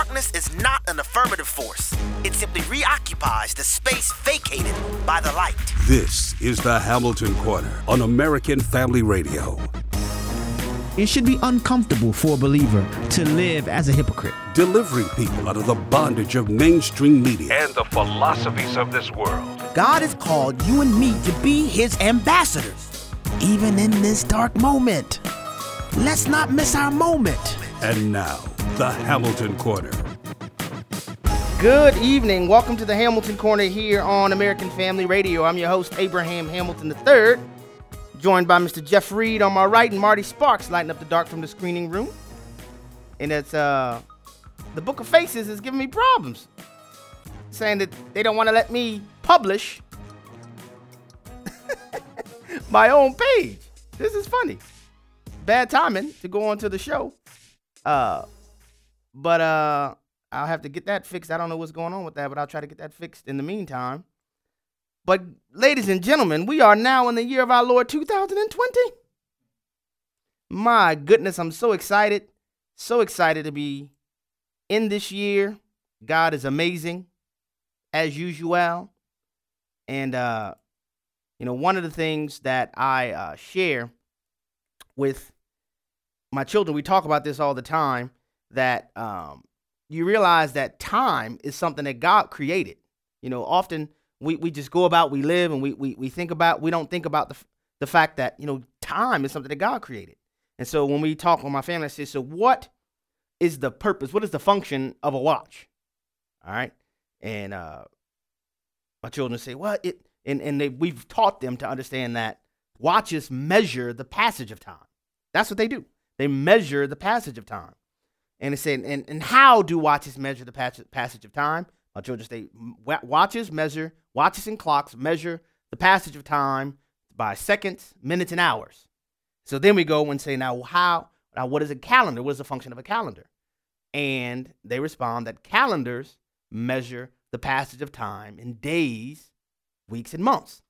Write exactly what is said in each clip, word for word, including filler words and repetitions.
Darkness is not an affirmative force. It simply reoccupies the space vacated by the light. This is the Hamilton Corner on American Family Radio. It should be uncomfortable for a believer to live as a hypocrite. Delivering people out of the bondage of mainstream media and the philosophies of this world. God has called you and me to be his ambassadors, even in this dark moment. Let's not miss our moment. And now, the Hamilton Corner. Good evening. Welcome to the Hamilton Corner here on American Family Radio. I'm your host, Abraham Hamilton the third, joined by Mister Jeff Reed on my right and Marty Sparks lighting up the dark from the screening room. And it's, uh, the Book of Faces is giving me problems, saying that they don't want to let me publish my own page. This is funny. Bad timing to go on to the show. Uh, but uh, I'll have to get that fixed. I don't know what's going on with that, but I'll try to get that fixed in the meantime. But ladies and gentlemen, we are now in the year of our Lord two thousand twenty. My goodness, I'm so excited. So excited to be in this year. God is amazing, as usual. And, uh, you know, one of the things that I uh, share with my children, we talk about this all the time, that um, you realize that time is something that God created. You know, often we, we just go about, we live, and we we we think about, we don't think about the the fact that, you know, time is something that God created. And so when we talk with my family, I say, so what is the purpose? What is the function of a watch? All right. And uh, my children say, well, it, and, and they, we've taught them to understand that watches measure the passage of time. That's what they do. They measure the passage of time. And they say, and, and how do watches measure the passage of time? My children say, watches measure, watches and clocks measure the passage of time by seconds, minutes, and hours. So then we go and say, now how, now what is a calendar? What is the function of a calendar? And they respond that calendars measure the passage of time in days, weeks, and months.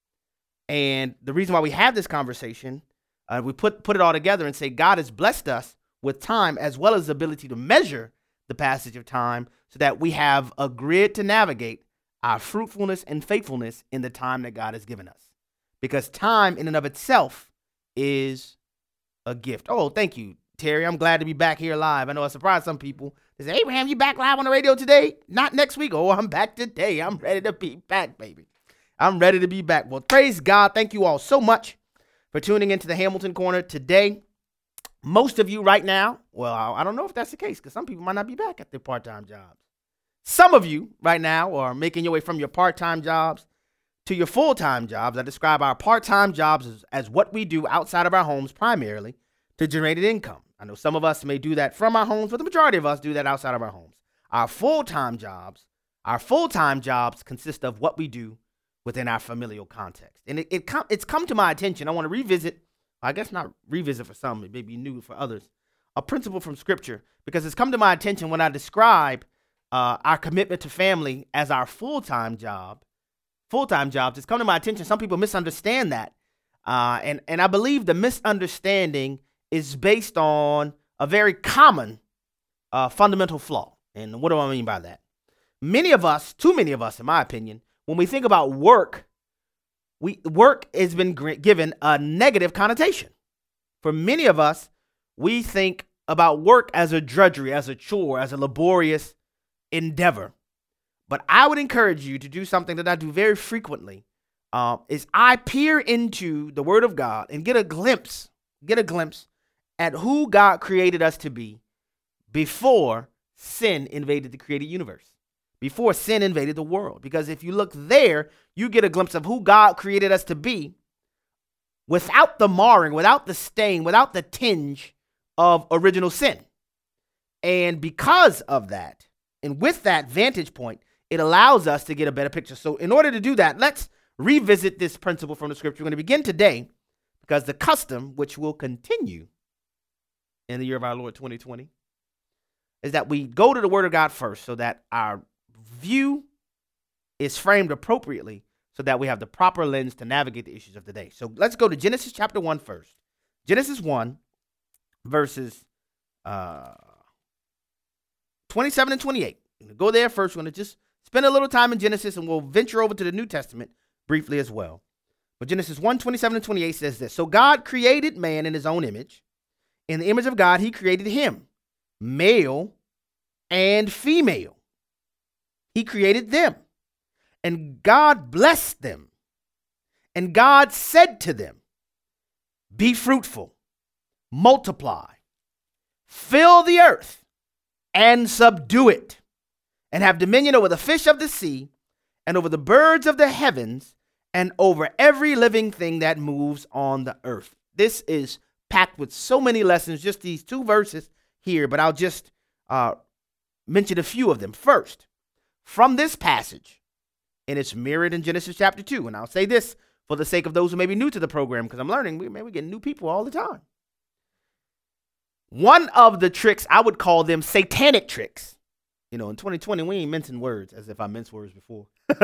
And the reason why we have this conversation, Uh, we put, put it all together and say God has blessed us with time as well as the ability to measure the passage of time so that we have a grid to navigate our fruitfulness and faithfulness in the time that God has given us. Because time in and of itself is a gift. Oh, thank you, Terry. I'm glad to be back here live. I know I surprised some people. They say, Abraham, you back live on the radio today? Not next week. Oh, I'm back today. I'm ready to be back, baby. I'm ready to be back. Well, praise God. Thank you all so much for tuning into the Hamilton Corner today. Most of you right now, well, I don't know if that's the case because some people might not be back at their part-time jobs. Some of you right now are making your way from your part-time jobs to your full-time jobs. I describe our part-time jobs as, as what we do outside of our homes primarily to generate an income. I know some of us may do that from our homes, but the majority of us do that outside of our homes. Our full-time jobs, our full-time jobs consist of what we do within our familial context. And it, it com- it's come to my attention. I want to revisit, I guess not revisit for some, it may be new for others, a principle from Scripture, because it's come to my attention when I describe uh, our commitment to family as our full-time job, full-time jobs. It's come to my attention. Some people misunderstand that. Uh, and, and I believe the misunderstanding is based on a very common uh, fundamental flaw. And what do I mean by that? Many of us, too many of us, in my opinion, when we think about work, we work has been given a negative connotation. For many of us, we think about work as a drudgery, as a chore, as a laborious endeavor. But I would encourage you to do something that I do very frequently, uh, is I peer into the Word of God and get a glimpse, get a glimpse at who God created us to be before sin invaded the created universe. Before sin invaded the world. Because if you look there, you get a glimpse of who God created us to be without the marring, without the stain, without the tinge of original sin. And because of that, and with that vantage point, it allows us to get a better picture. So in order to do that, let's revisit this principle from the Scripture. We're going to begin today because the custom, which will continue in the year of our Lord twenty twenty, is that we go to the Word of God first so that our view is framed appropriately so that we have the proper lens to navigate the issues of the day. So let's go to Genesis chapter one first. Genesis one, verses uh, twenty-seven and twenty-eight. I'm going to go there first. We're going to just spend a little time in Genesis, and we'll venture over to the New Testament briefly as well. But Genesis one, twenty-seven and twenty-eight says this. So God created man in his own image. In the image of God, he created him, male and female. He created them. And God blessed them. And God said to them, be fruitful, multiply, fill the earth, and subdue it, and have dominion over the fish of the sea, and over the birds of the heavens, and over every living thing that moves on the earth. This is packed with so many lessons, just these two verses here, but I'll just uh, mention a few of them. First, from this passage, and it's mirrored in Genesis chapter two, and I'll say this for the sake of those who may be new to the program, because I'm learning, we, man, we get new people all the time. One of the tricks, I would call them satanic tricks. You know, in twenty twenty, we ain't mincing words, as if I minced words before.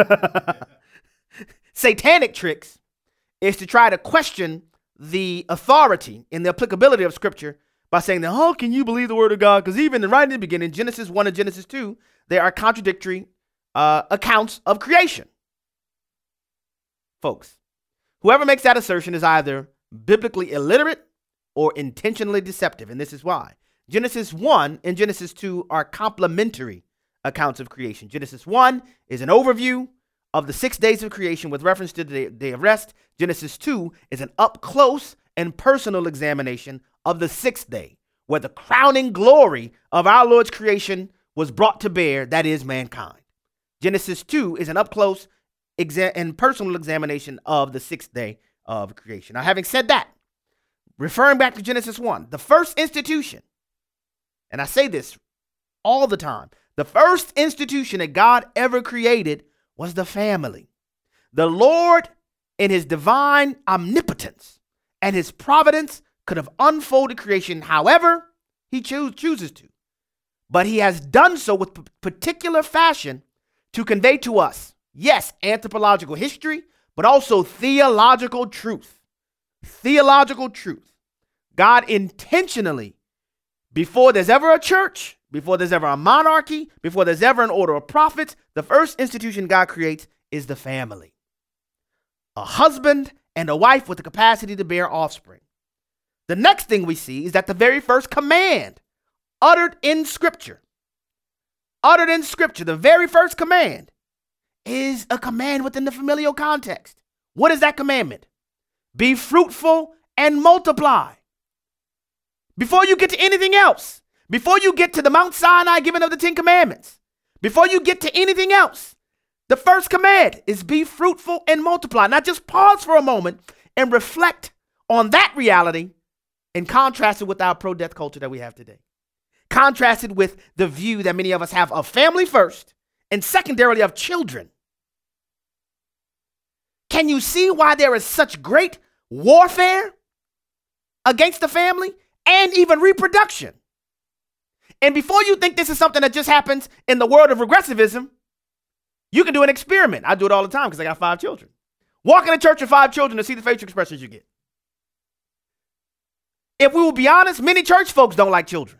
Satanic tricks is to try to question the authority and the applicability of Scripture by saying that, how can you believe the word of God? Because even right in the beginning, Genesis one and Genesis two, there are contradictory uh, accounts of creation. Folks, whoever makes that assertion is either biblically illiterate or intentionally deceptive, and this is why. Genesis one and Genesis two are complementary accounts of creation. Genesis one is an overview of the six days of creation with reference to the day of rest. Genesis two is an up-close and personal examination of the sixth day, where the crowning glory of our Lord's creation was brought to bear, that is mankind. Genesis two is an up-close exa- and personal examination of the sixth day of creation. Now, having said that, referring back to Genesis one, the first institution, and I say this all the time, the first institution that God ever created was the family. The Lord, in his divine omnipotence and his providence, could have unfolded creation however he choo- chooses to. But he has done so with p- particular fashion to convey to us, yes, anthropological history, but also theological truth. Theological truth. God intentionally, before there's ever a church, before there's ever a monarchy, before there's ever an order of prophets, the first institution God creates is the family. A husband and a wife with the capacity to bear offspring. The next thing we see is that the very first command uttered in Scripture, uttered in Scripture, the very first command is a command within the familial context. What is that commandment? Be fruitful and multiply. Before you get to anything else, before you get to the Mount Sinai giving of the Ten Commandments, before you get to anything else, the first command is be fruitful and multiply. Now just pause for a moment and reflect on that reality and contrast it with our pro-death culture that we have today. Contrasted with the view that many of us have of family first and secondarily of children. Can you see why there is such great warfare against the family and even reproduction? And before you think this is something that just happens in the world of regressivism, you can do an experiment. I do it all the time because I got five children. Walk in a church with five children to see the facial expressions you get. If we will be honest, many church folks don't like children.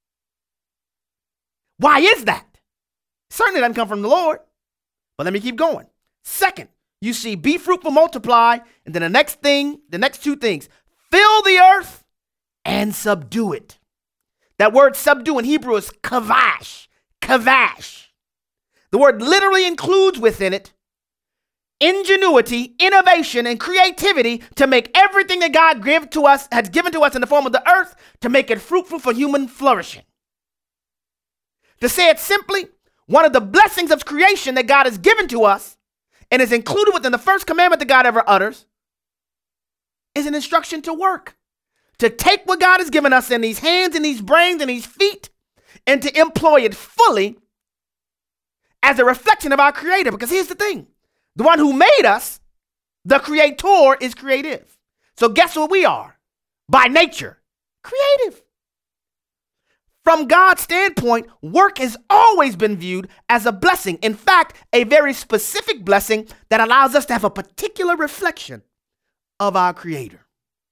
Why is that? Certainly doesn't come from the Lord. But let me keep going. Second, you see be fruitful, multiply, and then the next thing, the next two things, fill the earth and subdue it. That word subdue in Hebrew is kavash, kavash. The word literally includes within it ingenuity, innovation, and creativity to make everything that God give to us, has given to us in the form of the earth, to make it fruitful for human flourishing. To say it simply, one of the blessings of creation that God has given to us and is included within the first commandment that God ever utters is an instruction to work. To take what God has given us in these hands and these brains and these feet and to employ it fully as a reflection of our Creator. Because here's the thing. The one who made us, the Creator, is creative. So guess what we are? By nature, creative. From God's standpoint, work has always been viewed as a blessing. In fact, a very specific blessing that allows us to have a particular reflection of our Creator.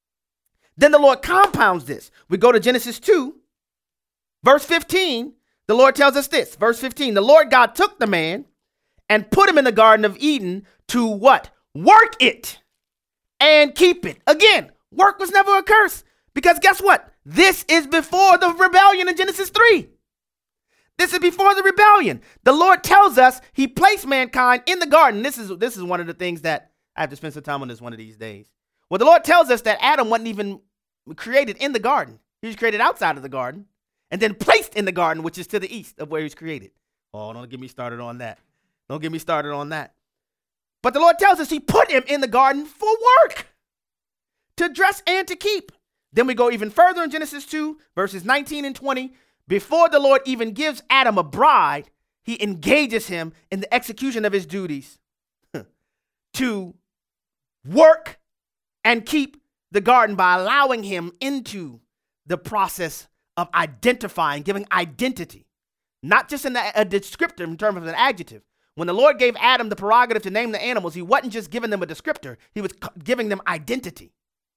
Then the Lord compounds this. We go to Genesis two, verse fifteen. the Lord tells us this, verse fifteen, the Lord God took the man and put him in the Garden of Eden to what? Work it and keep it. Again, work was never a curse because guess what? This is before the rebellion in Genesis three. This is before the rebellion. The Lord tells us he placed mankind in the garden. This is, this is one of the things that I have to spend some time on this one of these days. Well, the Lord tells us that Adam wasn't even created in the garden. He was created outside of the garden and then placed in the garden, which is to the east of where he was created. Oh, don't get me started on that. Don't get me started on that. But the Lord tells us he put him in the garden for work, to dress and to keep. Then we go even further in Genesis two, verses nineteen and twenty. Before the Lord even gives Adam a bride, he engages him in the execution of his duties to work and keep the garden by allowing him into the process of identifying, giving identity, not just in a, a descriptor in terms of an adjective. When the Lord gave Adam the prerogative to name the animals, he wasn't just giving them a descriptor, he was giving them identity.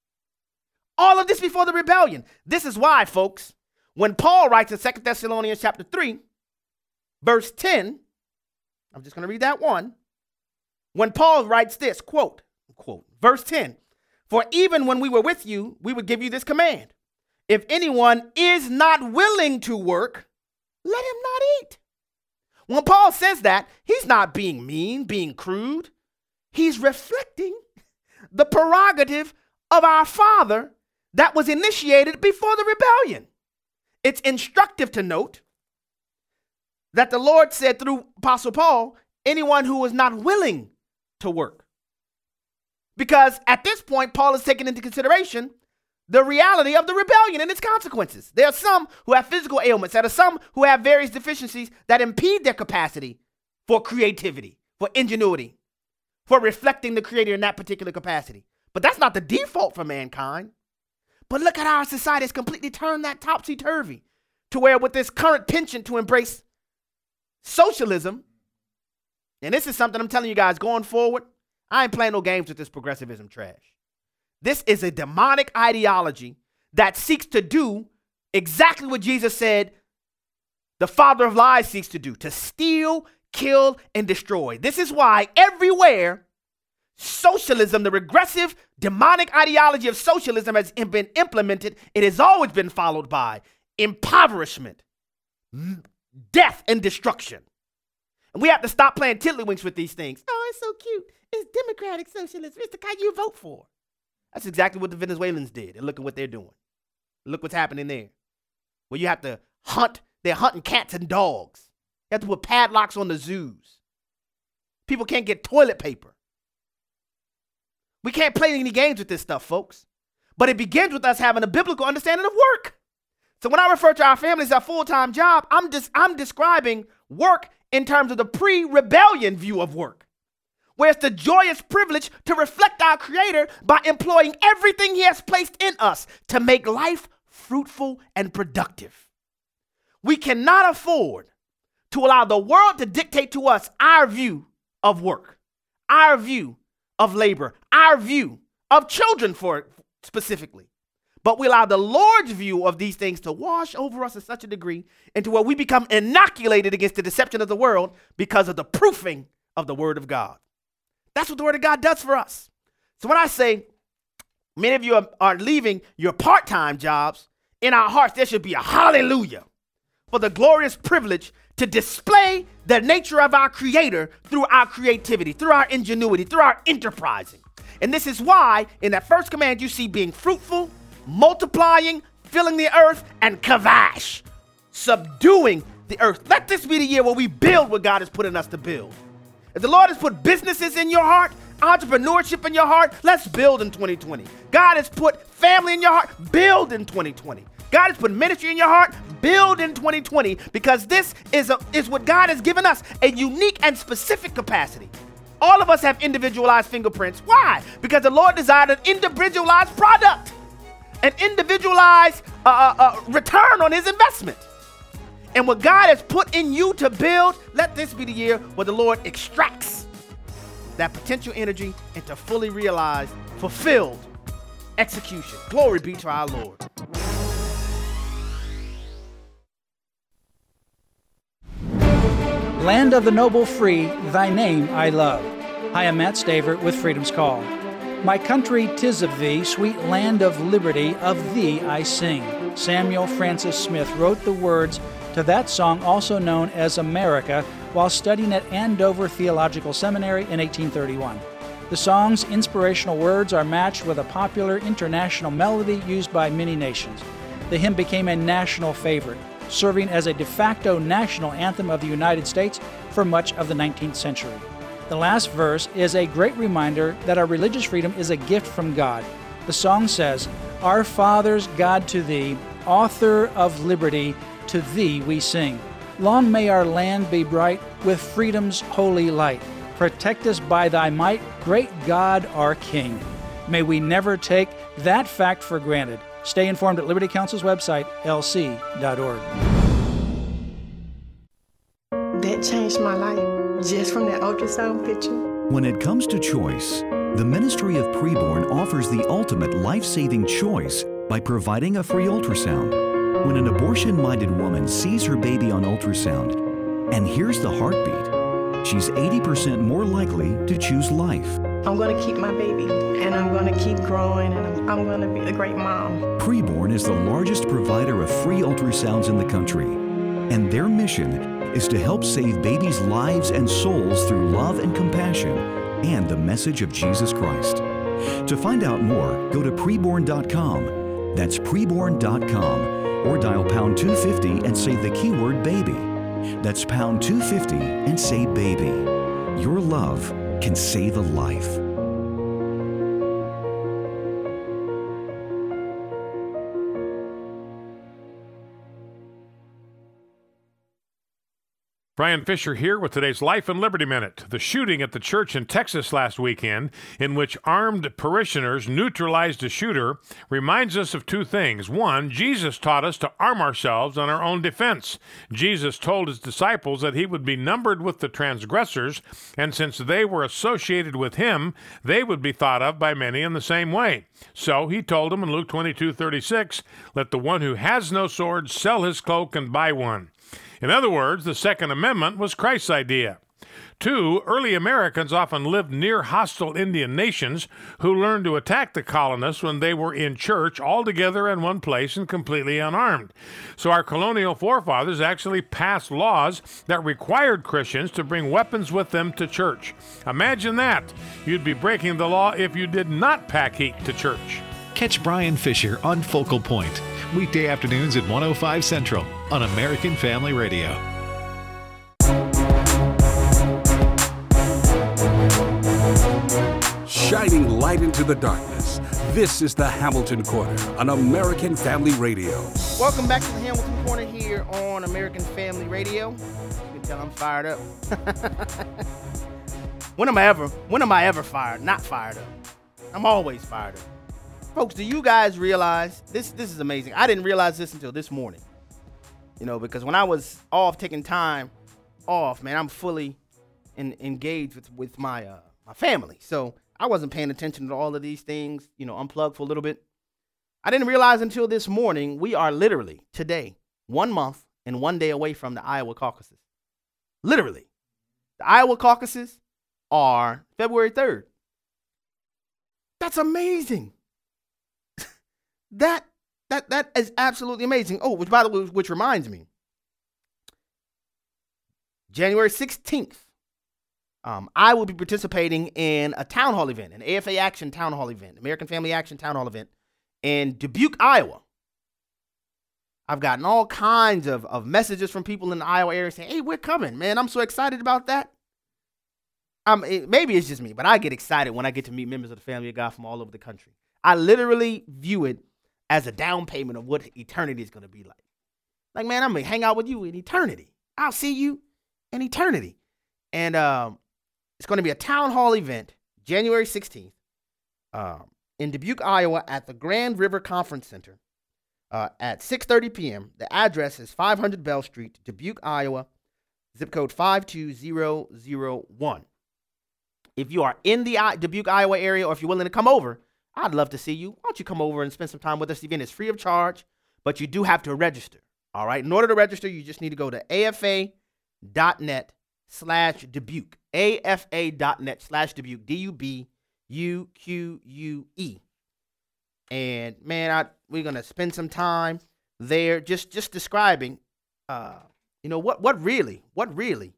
All of this before the rebellion. This is why, folks, when Paul writes in Second Thessalonians chapter three, verse ten, I'm just going to read that one. When Paul writes this, quote, quote, verse ten, for even when we were with you, we would give you this command. If anyone is not willing to work, let him not eat. When Paul says that, he's not being mean, being crude. He's reflecting the prerogative of our Father that was initiated before the rebellion. It's instructive to note that the Lord said through Apostle Paul, anyone who is not willing to work. Because at this point, Paul is taking into consideration the reality of the rebellion and its consequences. There are some who have physical ailments. There are some who have various deficiencies that impede their capacity for creativity, for ingenuity, for reflecting the Creator in that particular capacity. But that's not the default for mankind. But look at how our society has completely turned that topsy-turvy to where with this current penchant to embrace socialism, and this is something I'm telling you guys going forward, I ain't playing no games with this progressivism trash. This is a demonic ideology that seeks to do exactly what Jesus said the father of lies seeks to do, to steal, kill, and destroy. This is why everywhere socialism, the regressive, demonic ideology of socialism has been implemented, it has always been followed by impoverishment, death, and destruction. And we have to stop playing tiddlywinks with these things. Oh, it's so cute. It's democratic socialism. It's the kind you vote for. That's exactly what the Venezuelans did. And look at what they're doing. Look what's happening there. Where you have to hunt. They're hunting cats and dogs. You have to put padlocks on the zoos. People can't get toilet paper. We can't play any games with this stuff, folks. But it begins with us having a biblical understanding of work. So when I refer to our family as our full-time job, I'm just I'm describing work in terms of the pre-rebellion view of work, where it's the joyous privilege to reflect our Creator by employing everything He has placed in us to make life fruitful and productive. We cannot afford to allow the world to dictate to us our view of work, our view of labor, our view of children for specifically. But we allow the Lord's view of these things to wash over us in such a degree into where we become inoculated against the deception of the world because of the proofing of the Word of God. That's what the Word of God does for us. So when I say many of you are, are leaving your part-time jobs, in our hearts there should be a hallelujah for the glorious privilege to display the nature of our Creator through our creativity, through our ingenuity, through our enterprising. And this is why in that first command you see being fruitful, multiplying, filling the earth, and kavash, subduing the earth. Let this be the year where we build what God has put in us to build. If the Lord has put businesses in your heart, entrepreneurship in your heart, let's build in twenty twenty. God has put family in your heart, build in twenty twenty. God has put ministry in your heart, build in twenty twenty, because this is, a, is what God has given us, a unique and specific capacity. All of us have individualized fingerprints. Why? Because the Lord desired an individualized product, an individualized uh, uh, uh, return on His investment. And what God has put in you to build, let this be the year where the Lord extracts that potential energy into fully realized, fulfilled execution. Glory be to our Lord. Land of the noble free, thy name I love. Hi, I'm Matt Staver with Freedom's Call. My country, 'tis of thee, sweet land of liberty, of thee I sing. Samuel Francis Smith wrote the words to that song, also known as America, while studying at Andover Theological Seminary in eighteen thirty-one. The song's inspirational words are matched with a popular international melody used by many nations. The hymn became a national favorite, serving as a de facto national anthem of the United States for much of the nineteenth century. The last verse is a great reminder that our religious freedom is a gift from God. The song says, "Our fathers, God to thee, author of liberty, to thee we sing. Long may our land be bright with freedom's holy light. Protect us by thy might, great God our King." May we never take that fact for granted. Stay informed at Liberty Council's website, L C dot org. That changed my life, just from that ultrasound picture. When it comes to choice, the Ministry of Preborn offers the ultimate life-saving choice by providing a free ultrasound. When an abortion-minded woman sees her baby on ultrasound and hears the heartbeat, she's eighty percent more likely to choose life. I'm going to keep my baby, and I'm going to keep growing, and I'm, I'm going to be a great mom. Preborn is the largest provider of free ultrasounds in the country, and their mission is to help save babies' lives and souls through love and compassion and the message of Jesus Christ. To find out more, go to preborn dot com. That's preborn dot com, or dial pound two fifty and say the keyword baby. That's pound two fifty and say baby. Your love can save a life. Brian Fisher here with today's Life and Liberty Minute. The shooting at the church in Texas last weekend, in which armed parishioners neutralized a shooter, reminds us of two things. One, Jesus taught us to arm ourselves on our own defense. Jesus told his disciples that he would be numbered with the transgressors, and since they were associated with him, they would be thought of by many in the same way. So he told them in Luke twenty-two thirty-six, "Let the one who has no sword sell his cloak and buy one." In other words, the Second Amendment was Christ's idea. Two, early Americans often lived near hostile Indian nations who learned to attack the colonists when they were in church all together in one place and completely unarmed. So our colonial forefathers actually passed laws that required Christians to bring weapons with them to church. Imagine that. You'd be breaking the law if you did not pack heat to church. Catch Brian Fisher on Focal Point, weekday afternoons at one oh five Central on American Family Radio. Shining light into the darkness. This is the Hamilton Corner on American Family Radio. Welcome back to the Hamilton Corner here on American Family Radio. You can tell I'm fired up. When am I ever, when am I ever fired? Not fired up. I'm always fired up. Folks, do you guys realize, this This is amazing. I didn't realize this until this morning. You know, because when I was off, taking time off, man, I'm fully in, engaged with, with my uh, my family. So I wasn't paying attention to all of these things, you know, unplugged for a little bit. I didn't realize until this morning, we are literally today, one month and one day away from the Iowa caucuses. Literally. The Iowa caucuses are February third. That's amazing. That that that is absolutely amazing. Oh, which by the way, which reminds me, January sixteenth, um, I will be participating in a town hall event, an A F A Action town hall event, American Family Action town hall event in Dubuque, Iowa. I've gotten all kinds of, of messages from people in the Iowa area saying, "Hey, we're coming, man. I'm so excited about that." Um, it, maybe it's just me, but I get excited when I get to meet members of the family of God from all over the country. I literally view it as a down payment of what eternity is going to be like. Like, man, I'm going to hang out with you in eternity. I'll see you in eternity. And um, it's going to be a town hall event, January sixteenth, um, in Dubuque, Iowa, at the Grand River Conference Center uh, at six thirty p.m. The address is five hundred Bell Street, Dubuque, Iowa, zip code five two zero zero one. If you are in the I- Dubuque, Iowa area, or if you're willing to come over, I'd love to see you. Why don't you come over and spend some time with us? The event is free of charge, but you do have to register. All right. In order to register, you just need to go to A F A dot net slash Dubuque. A F A dot net slash Dubuque. D U B U Q U E. And man, I, we're going to spend some time there just, just describing, uh, you know, what, what really, what really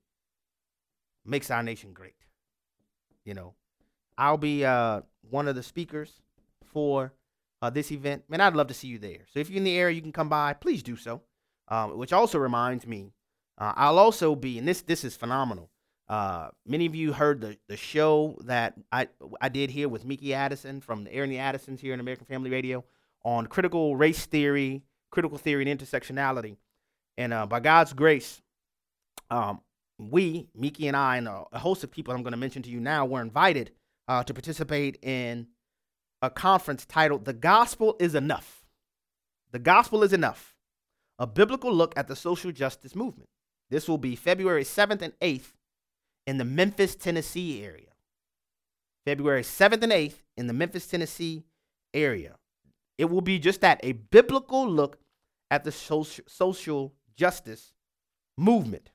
makes our nation great. You know, I'll be uh, one of the speakers for uh, this event. Man, I'd love to see you there. So if you're in the area, you can come by. Please do so. Um, which also reminds me, uh, I'll also be, and this this is phenomenal. Uh, many of you heard the, the show that I I did here with Mickey Addison from the Aaron the Addisons here in American Family Radio on critical race theory, critical theory and intersectionality. And uh, by God's grace, um, we, Mickey and I, and a host of people I'm going to mention to you now, were invited uh, to participate in a conference titled The Gospel is Enough. The Gospel is Enough, a biblical look at the social justice movement. This will be February seventh and eighth in the Memphis, Tennessee area. February seventh and eighth in the Memphis, Tennessee area. It will be just that, a biblical look at the social, social justice movement.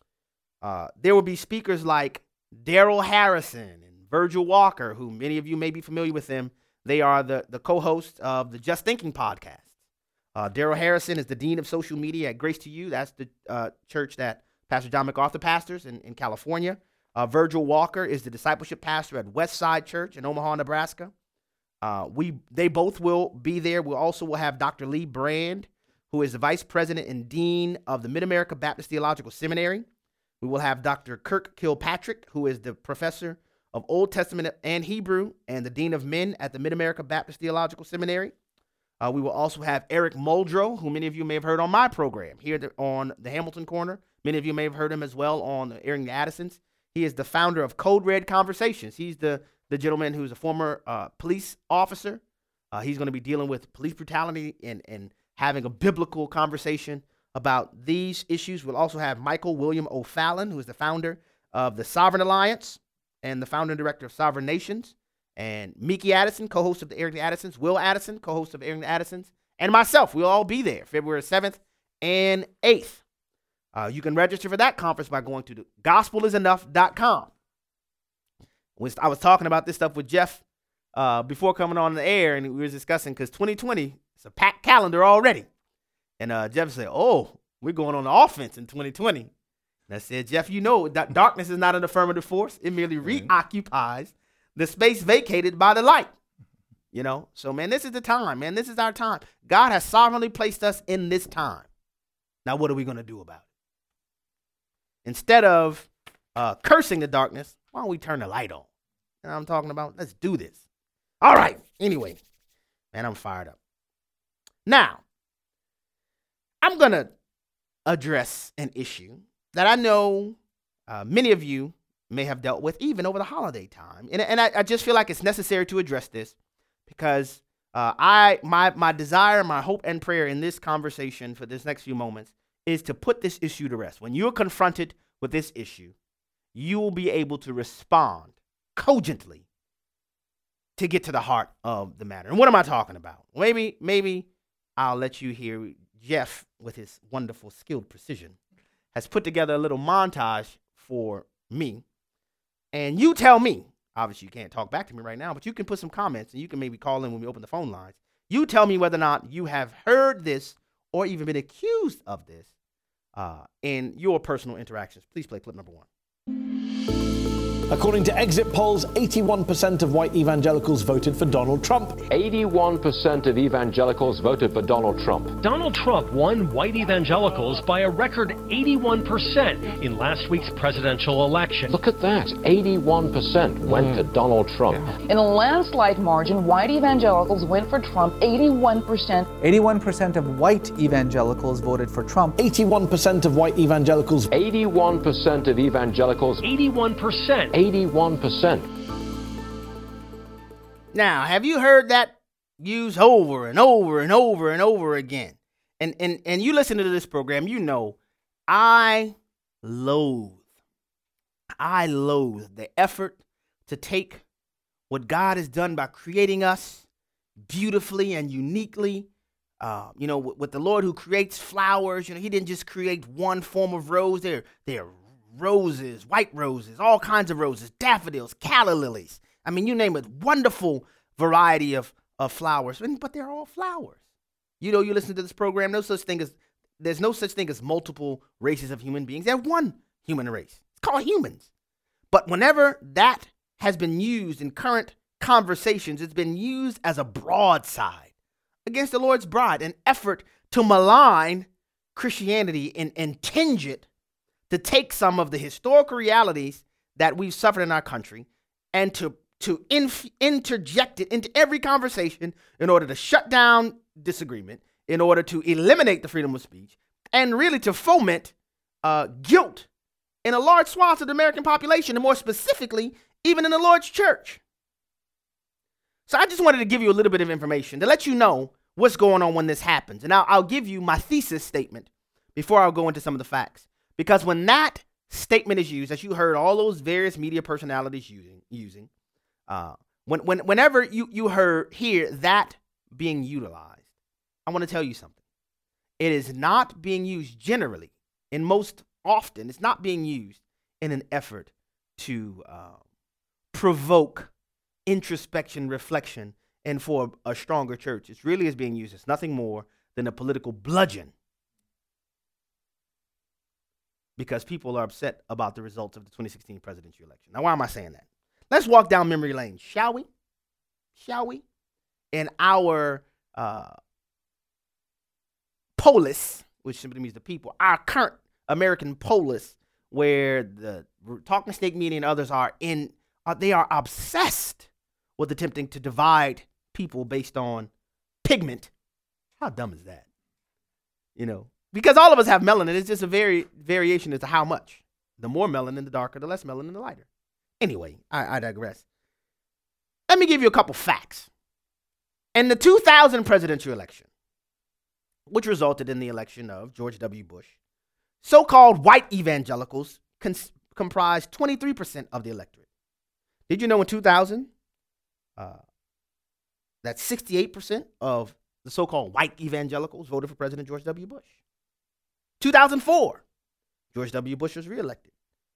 Uh, there will be speakers like Daryl Harrison and Virgil Walker, who many of you may be familiar with them. They are the, the co-hosts of the Just Thinking podcast. Uh, Daryl Harrison is the Dean of Social Media at Grace to You. That's the uh, church that Pastor John MacArthur pastors in, in California. Uh, Virgil Walker is the discipleship pastor at Westside Church in Omaha, Nebraska. Uh, we They both will be there. We also will have Doctor Lee Brand, who is the vice president and dean of the Mid-America Baptist Theological Seminary. We will have Doctor Kirk Kilpatrick, who is the professor of Old Testament and Hebrew and the dean of men at the Mid-America Baptist Theological Seminary. Uh, we will also have Eric Muldrow, who many of you may have heard on my program here on the Hamilton Corner. Many of you may have heard him as well on Airing the Addisons. He is the founder of Code Red Conversations. He's the, the gentleman who's a former uh, police officer. Uh, he's going to be dealing with police brutality and, and having a biblical conversation about these issues. We'll also have Michael William O'Fallon, who is the founder of the Sovereign Alliance and the founder and director of Sovereign Nations, and Mickey Addison, co-host of the Airing the Addisons, Will Addison, co-host of Airing the Addisons, and myself. We'll all be there February seventh and eighth. Uh, you can register for that conference by going to the gospel is enough dot com. I was talking about this stuff with Jeff uh, before coming on the air, and we were discussing because twenty twenty, it's a packed calendar already. And uh, Jeff said, oh, we're going on the offense in twenty twenty. And I said, Jeff, you know, that darkness is not an affirmative force. It merely reoccupies the space vacated by the light. You know, so, man, this is the time, man. This is our time. God has sovereignly placed us in this time. Now, what are we going to do about it? Instead of uh, cursing the darkness, why don't we turn the light on? You know what I'm talking about? Let's do this. All right. Anyway, man, I'm fired up. Now, I'm going to address an issue that I know uh, many of you may have dealt with even over the holiday time. And, and I, I just feel like it's necessary to address this because uh, I my my desire, my hope and prayer in this conversation for this next few moments is to put this issue to rest. When you're confronted with this issue, you will be able to respond cogently to get to the heart of the matter. And what am I talking about? Maybe, maybe I'll let you hear Jeff, with his wonderful skilled precision, has put together a little montage for me. And you tell me, obviously you can't talk back to me right now, but you can put some comments and you can maybe call in when we open the phone lines. You tell me whether or not you have heard this or even been accused of this uh, in your personal interactions. Please play clip number one. According to exit polls, eighty-one percent of white evangelicals voted for Donald Trump. eighty-one percent of evangelicals voted for Donald Trump. Donald Trump won white evangelicals by a record eighty-one percent in last week's presidential election. Look at that. eighty-one percent went mm. to Donald Trump. In a landslide margin, white evangelicals went for Trump eighty-one percent. eighty-one percent of white evangelicals voted for Trump. eighty-one percent of white evangelicals. eighty-one percent of evangelicals. eighty-one percent. eighty-one percent. Now, have you heard that used over and over and over and over again? And and and you listen to this program, you know, I loathe, I loathe the effort to take what God has done by creating us beautifully and uniquely. Uh, you know, with, with the Lord who creates flowers, you know, he didn't just create one form of rose. They're, they're roses, white roses, all kinds of roses, daffodils, calla lilies. I mean, you name it, wonderful variety of, of flowers, but they're all flowers. You know, you listen to this program, no such thing as, there's no such thing as multiple races of human beings. There's one human race. It's called humans. But whenever that has been used in current conversations, it's been used as a broadside against the Lord's bride, an effort to malign Christianity and, and tinge it to take some of the historical realities that we've suffered in our country and to, to inf- interject it into every conversation in order to shut down disagreement, in order to eliminate the freedom of speech, and really to foment uh, guilt in a large swath of the American population, and more specifically, even in the Lord's church. So I just wanted to give you a little bit of information to let you know what's going on when this happens. And I'll, I'll give you my thesis statement before I'll go into some of the facts. Because when that statement is used, as you heard all those various media personalities using, using uh, when, when, whenever you, you heard, hear that being utilized, I want to tell you something. It is not being used generally, and most often, it's not being used in an effort to uh, provoke introspection, reflection, and for a stronger church. It really is being used as nothing more than a political bludgeon because people are upset about the results of the twenty sixteen presidential election. Now, why am I saying that? Let's walk down memory lane, shall we? Shall we? In our uh, polis, which simply means the people, our current American polis, where the Talking Snake Media and others are in, are, they are obsessed with attempting to divide people based on pigment. How dumb is that? You know, because all of us have melanin. It's just a very variation as to how much. The more melanin, the darker, the less melanin, the lighter. Anyway, I, I digress. Let me give you a couple facts. In the two thousand presidential election, which resulted in the election of George W. Bush, so-called white evangelicals cons- comprised twenty-three percent of the electorate. Did you know in two thousand, uh, that sixty-eight percent of the so-called white evangelicals voted for President George W. Bush? two thousand four, George W. Bush was reelected.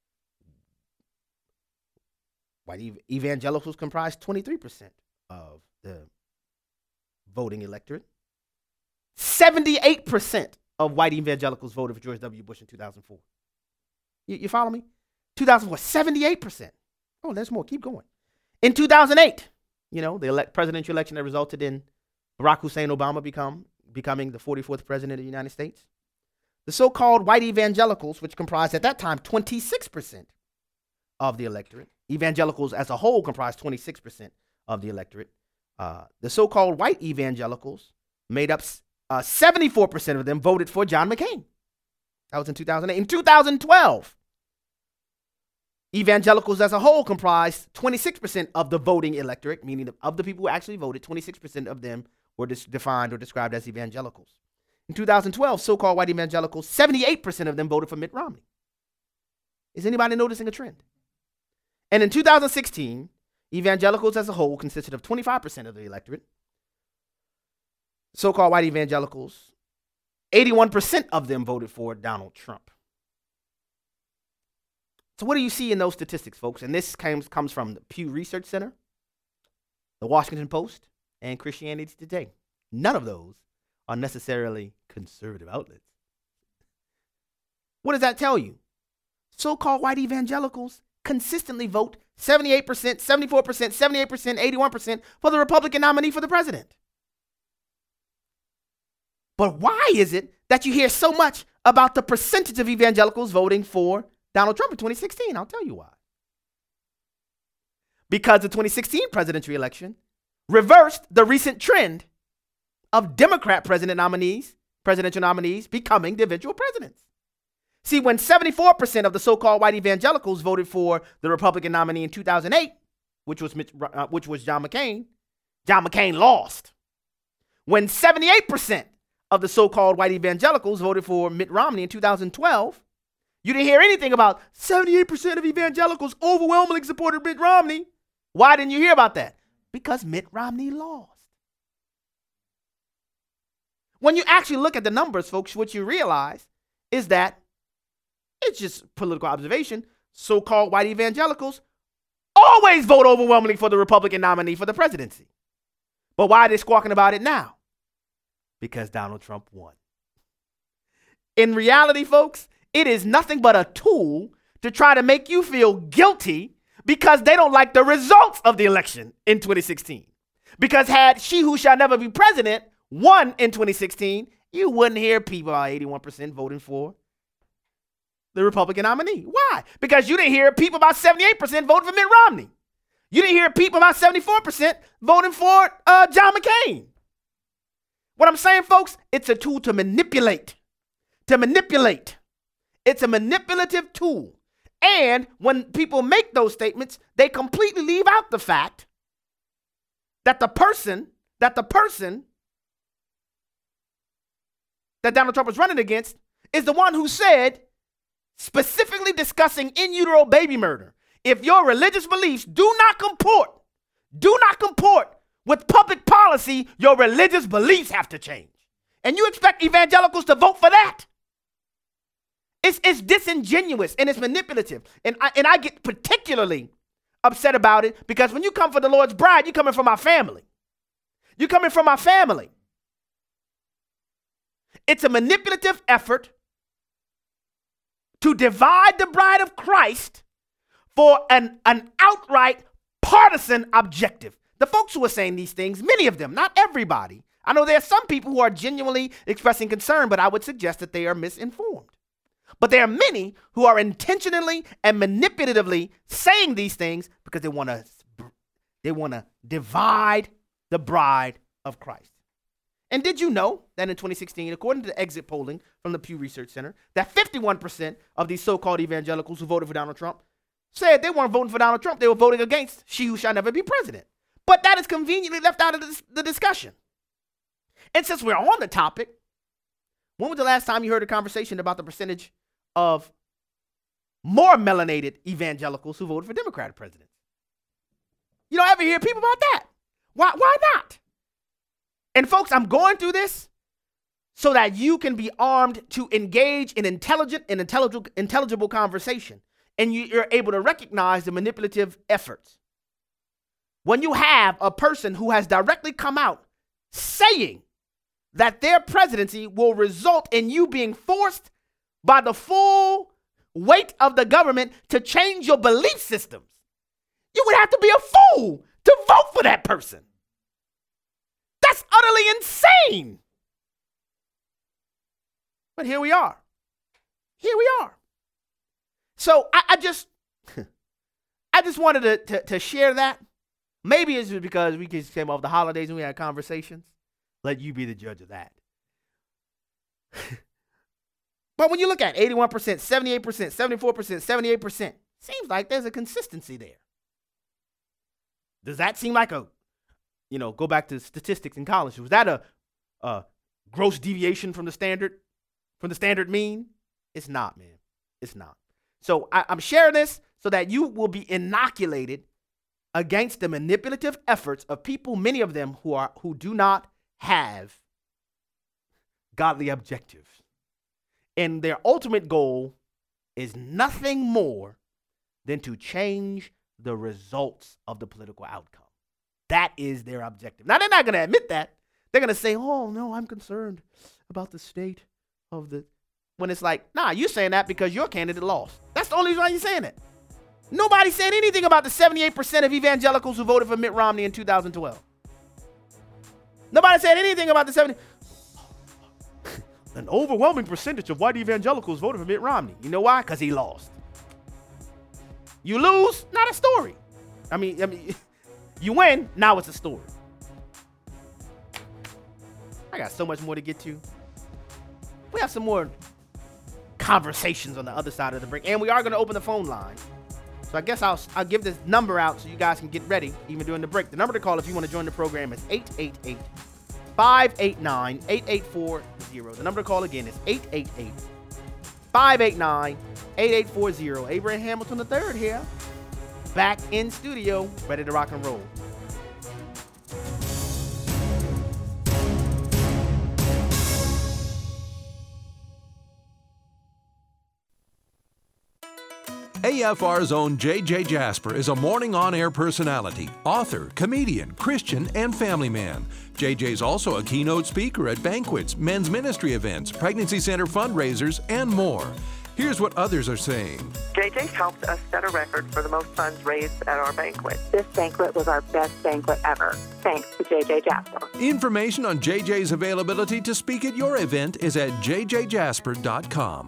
White ev- evangelicals comprised twenty-three percent of the voting electorate. seventy-eight percent of white evangelicals voted for George W. Bush in two thousand four. You, you follow me? two thousand four, seventy-eight percent. Oh, there's more. Keep going. In two thousand eight, you know, the elect- presidential election that resulted in Barack Hussein Obama become, becoming the forty-fourth president of the United States. The so-called white evangelicals, which comprised at that time twenty-six percent of the electorate. Evangelicals as a whole comprised twenty-six percent of the electorate. Uh, the so-called white evangelicals made up uh, seventy-four percent of them voted for John McCain. That was in two thousand eight. In two thousand twelve, evangelicals as a whole comprised twenty-six percent of the voting electorate, meaning of the people who actually voted, twenty-six percent of them were dis- defined or described as evangelicals. In two thousand twelve, so-called white evangelicals, seventy-eight percent of them voted for Mitt Romney. Is anybody noticing a trend? And in two thousand sixteen, evangelicals as a whole consisted of twenty-five percent of the electorate. So-called white evangelicals, eighty-one percent of them voted for Donald Trump. So what do you see in those statistics, folks? And this comes, comes from the Pew Research Center, the Washington Post, and Christianity Today. None of those are necessarily conservative outlets. What does that tell you? So-called white evangelicals consistently vote seventy-eight percent, seventy-four percent, seventy-eight percent, eighty-one percent for the Republican nominee for the president. But why is it that you hear so much about the percentage of evangelicals voting for Donald Trump in twenty sixteen? I'll tell you why. Because the twenty sixteen presidential election reversed the recent trend of Democrat president nominees, presidential nominees becoming the eventual presidents. See, when seventy-four percent of the so-called white evangelicals voted for the Republican nominee in two thousand eight, which was Mitch, uh, which was John McCain, John McCain lost. When seventy-eight percent of the so-called white evangelicals voted for Mitt Romney in two thousand twelve, you didn't hear anything about seventy-eight percent of evangelicals overwhelmingly supported Mitt Romney. Why didn't you hear about that? Because Mitt Romney lost. When you actually look at the numbers, folks, what you realize is that It's just political observation. So-called white evangelicals always vote overwhelmingly for the Republican nominee for the presidency. But why are they squawking about it now? Because Donald Trump won. In reality, folks, it is nothing but a tool to try to make you feel guilty because they don't like the results of the election in twenty sixteen. Because had she who shall never be president won in twenty sixteen, you wouldn't hear people eighty-one percent voting for the Republican nominee. Why? Because you didn't hear people about seventy-eight percent voting for Mitt Romney. You didn't hear people about seventy-four percent voting for uh, John McCain. What I'm saying, folks, it's a tool to manipulate. To manipulate. It's a manipulative tool. And when people make those statements, they completely leave out the fact that the person, that the person that Donald Trump was running against is the one who said, specifically discussing in utero baby murder, if your religious beliefs do not comport, do not comport with public policy, your religious beliefs have to change. And you expect evangelicals to vote for that? It's, it's disingenuous and it's manipulative. And I, and I get particularly upset about it because when you come for the Lord's bride, you're coming from my family. You're coming from my family. It's a manipulative effort to divide the bride of Christ for an, an outright partisan objective. The folks who are saying these things, many of them, not everybody. I know there are some people who are genuinely expressing concern, but I would suggest that they are misinformed. But there are many who are intentionally and manipulatively saying these things because they want to they want to divide the bride of Christ. And did you know that in twenty sixteen, according to the exit polling from the Pew Research Center, that fifty-one percent of these so-called evangelicals who voted for Donald Trump said they weren't voting for Donald Trump, they were voting against she who shall never be president. But that is conveniently left out of the, the discussion. And since we're on the topic, when was the last time you heard a conversation about the percentage of more melanated evangelicals who voted for Democratic presidents? You don't ever hear people about that. Why, why not? And folks, I'm going through this so that you can be armed to engage in intelligent and intelligible, intelligible conversation. And you, you're able to recognize the manipulative efforts. When you have a person who has directly come out saying that their presidency will result in you being forced by the full weight of the government to change your belief systems, you would have to be a fool to vote for that person. That's utterly insane. But here we are. Here we are. So I, I just, I just wanted to, to, to share that. Maybe it's just because we just came off the holidays and we had conversations. Let you be the judge of that. But when you look at eighty-one percent, seventy-eight percent, seventy-four percent, seventy-eight percent, seems like there's a consistency there. Does that seem like a, you know, go back to statistics in college, was that a, a gross deviation from the standard, from the standard mean? It's not, man. It's not. So I, I'm sharing this so that you will be inoculated against the manipulative efforts of people, many of them who are who do not have godly objectives. And their ultimate goal is nothing more than to change the results of the political outcome. That is their objective. Now, they're not going to admit that. They're going to say, oh, no, I'm concerned about the state of the... When it's like, nah, you're saying that because your candidate lost. That's the only reason why you're saying it. Nobody said anything about the seventy-eight percent of evangelicals who voted for Mitt Romney in two thousand twelve. Nobody said anything about the seventy... An overwhelming percentage of white evangelicals voted for Mitt Romney. You know why? Because he lost. You lose, not a story. I mean, I mean, you win, now it's a story. I got so much more to get to. We have some more conversations on the other side of the break, and we are going to open the phone line. So I guess I'll I'll give this number out so you guys can get ready, even during the break. The number to call if you want to join the program is eight eight eight, five eight nine, eight eight four zero. The number to call again is eight eight eight, five eight nine, eight eight four zero. Abraham Hamilton the third here, back in studio, ready to rock and roll. A F R's own J J Jasper is a morning on-air personality, author, comedian, Christian, and family man. J J's also a keynote speaker at banquets, men's ministry events, pregnancy center fundraisers, and more. Here's what others are saying. J J helped us set a record for the most funds raised at our banquet. This banquet was our best banquet ever, thanks to J J Jasper. Information on J J's availability to speak at your event is at j j jasper dot com.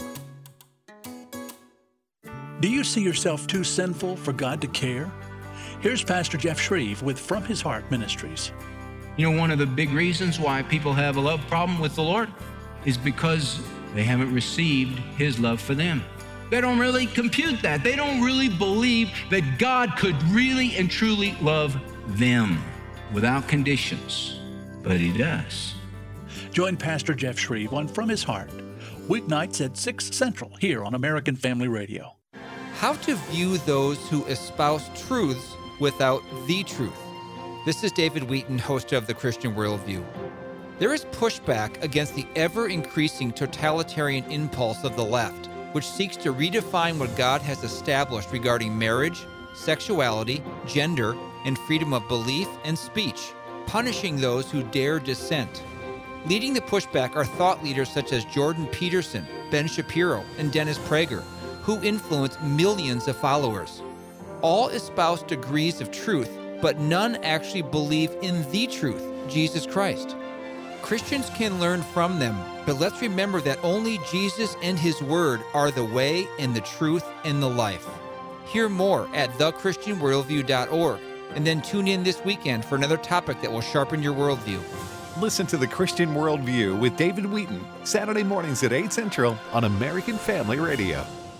Do you see yourself too sinful for God to care? Here's Pastor Jeff Shreve with From His Heart Ministries. You know, one of the big reasons why people have a love problem with the Lord is because they haven't received His love for them. They don't really compute that. They don't really believe that God could really and truly love them without conditions. But He does. Join Pastor Jeff Shreve on From His Heart, weeknights at six Central here on American Family Radio. How to view those who espouse truths without the truth. This is David Wheaton, host of The Christian Worldview. There is pushback against the ever-increasing totalitarian impulse of the left, which seeks to redefine what God has established regarding marriage, sexuality, gender, and freedom of belief and speech, punishing those who dare dissent. Leading the pushback are thought leaders such as Jordan Peterson, Ben Shapiro, and Dennis Prager, who influence millions of followers. All espouse degrees of truth, but none actually believe in the truth, Jesus Christ. Christians can learn from them, but let's remember that only Jesus and His Word are the way and the truth and the life. Hear more at the christian worldview dot org, and then tune in this weekend for another topic that will sharpen your worldview. Listen to The Christian Worldview with David Wheaton, Saturday mornings at eight Central on American Family Radio.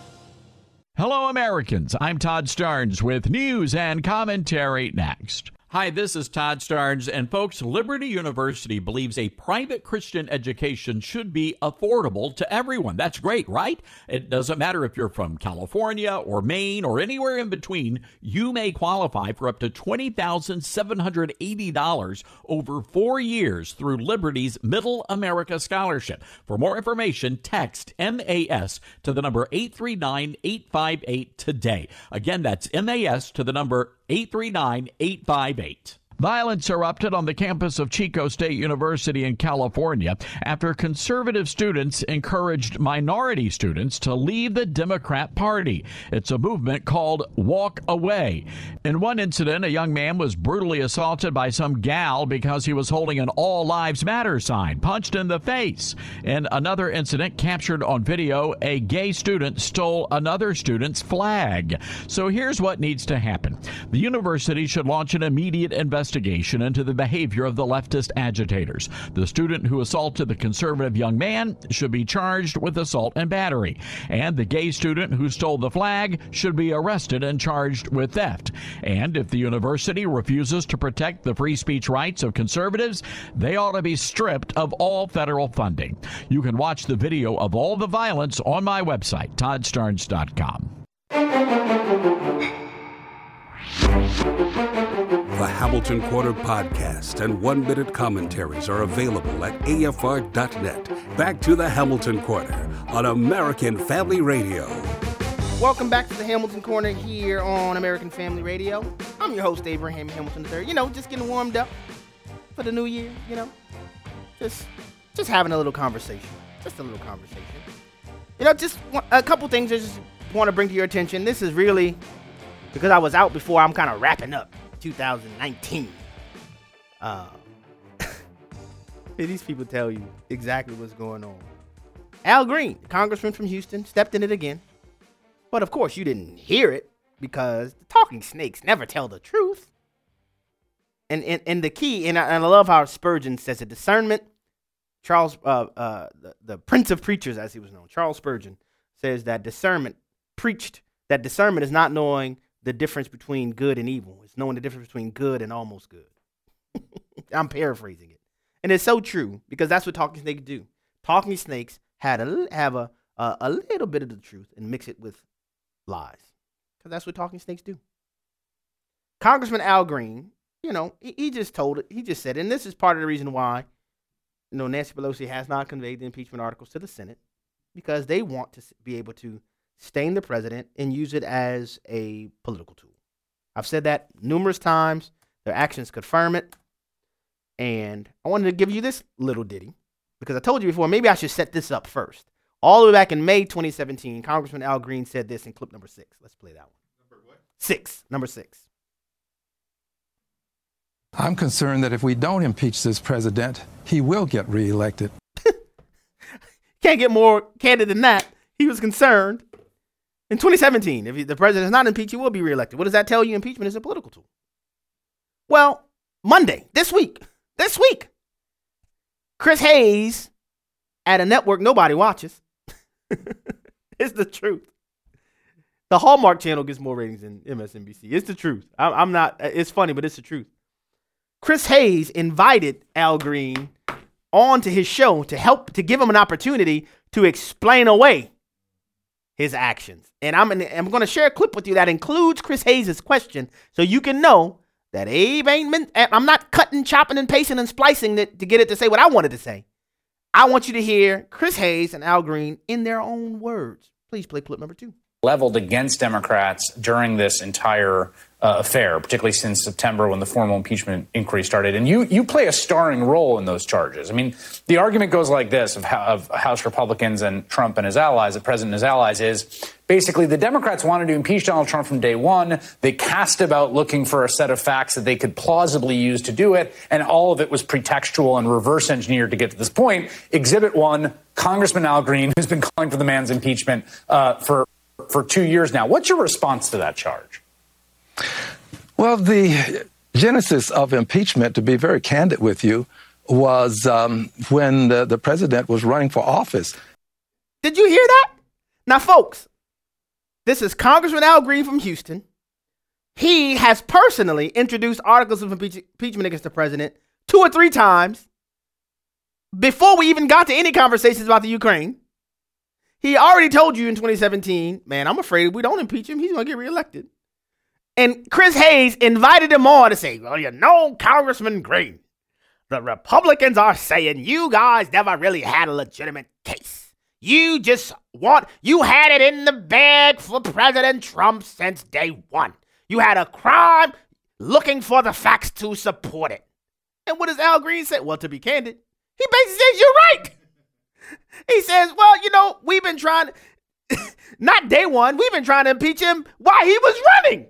Hello, Americans. I'm Todd Starnes with news and commentary next. Hi, this is Todd Starnes, and folks, Liberty University believes a private Christian education should be affordable to everyone. That's great, right? It doesn't matter if you're from California or Maine or anywhere in between, you may qualify for up to twenty thousand seven hundred eighty dollars over four years through Liberty's Middle America Scholarship. For more information, text M A S to the number eight three nine, eight five eight today. Again, that's M A S to the number eight three nine, eight five eight. Violence erupted on the campus of Chico State University in California after conservative students encouraged minority students to leave the Democrat Party. It's a movement called Walk Away. In one incident, a young man was brutally assaulted by some gal because he was holding an All Lives Matter sign, punched in the face. In another incident captured on video, a gay student stole another student's flag. So here's what needs to happen. The university should launch an immediate investigation investigation into the behavior of the leftist agitators. The student who assaulted the conservative young man should be charged with assault and battery. And the gay student who stole the flag should be arrested and charged with theft. And if the university refuses to protect the free speech rights of conservatives, they ought to be stripped of all federal funding. You can watch the video of all the violence on my website, todd starnes dot com. The Hamilton Quarter podcast and one-minute commentaries are available at A F R dot net. Back to the Hamilton Quarter on American Family Radio. Welcome back to the Hamilton Corner here on American Family Radio. I'm your host, Abraham Hamilton the third. You know, just getting warmed up for the new year, you know. Just just having a little conversation. Just a little conversation. You know, just a couple things I just want to bring to your attention. This is really, because I was out before, I'm kind of wrapping up two thousand nineteen. Uh, these people tell you exactly what's going on. Al Green, congressman from Houston, stepped in it again. But of course, you didn't hear it because the talking snakes never tell the truth. And and, and the key, and I, and I love how Spurgeon says it, discernment. Charles, uh, uh, the, the Prince of Preachers, as he was known, Charles Spurgeon, says that discernment preached, that discernment is not knowing the difference between good and evil. It's knowing the difference between good and almost good. I'm paraphrasing it. And it's so true, because that's what talking snakes do. Talking snakes had a, have a, a, a little bit of the truth and mix it with lies. Because that's what talking snakes do. Congressman Al Green, you know, he, he just told it. He just said it. And this is part of the reason why, you know, Nancy Pelosi has not conveyed the impeachment articles to the Senate, because they want to be able to stain the president and use it as a political tool. I've said that numerous times. Their actions confirm it. And I wanted to give you this little ditty because I told you before, maybe I should set this up first. All the way back in May twenty seventeen, Congressman Al Green said this in clip number six. Let's play that one. Number what? Six. Number six. I'm concerned that if we don't impeach this president, he will get reelected. Can't get more candid than that. He was concerned. In twenty seventeen, if the president is not impeached, he will be reelected. What does that tell you? Impeachment is a political tool. Well, Monday, this week, this week, Chris Hayes at a network nobody watches. It's the truth. The Hallmark Channel gets more ratings than M S N B C. It's the truth. I'm, I'm not, it's funny, but it's the truth. Chris Hayes invited Al Green onto his show to help, to give him an opportunity to explain away his actions. And I'm, I'm going to share a clip with you that includes Chris Hayes' question so you can know that Abe ain't meant, I'm not cutting, chopping, and pasting and splicing it to get it to say what I wanted to say. I want you to hear Chris Hayes and Al Green in their own words. Please play clip number two. Leveled against Democrats during this entire uh, affair, particularly since September when the formal impeachment inquiry started. And you you play a starring role in those charges. I mean, the argument goes like this of, of House Republicans and Trump and his allies, the president and his allies, is basically the Democrats wanted to impeach Donald Trump from day one. They cast about looking for a set of facts that they could plausibly use to do it. And all of it was pretextual and reverse engineered to get to this point. Exhibit one, Congressman Al Green, who's been calling for the man's impeachment uh, for for two years now. What's your response to that charge? Well, the genesis of impeachment, to be very candid with you, was um, when the, the president was running for office. Did you hear that? Now, folks, this is Congressman Al Green from Houston. He has personally introduced articles of impeach- impeachment against the president two or three times before we even got to any conversations about the Ukraine. He already told you in twenty seventeen, man, I'm afraid if we don't impeach him, he's going to get reelected. And Chris Hayes invited him on to say, well, you know, Congressman Green, the Republicans are saying you guys never really had a legitimate case. You just want, you had it in the bag for President Trump since day one. You had a crime looking for the facts to support it. And what does Al Green say? Well, to be candid, he basically says, you're right. He says, well, you know, we've been trying, not day one, we've been trying to impeach him while he was running.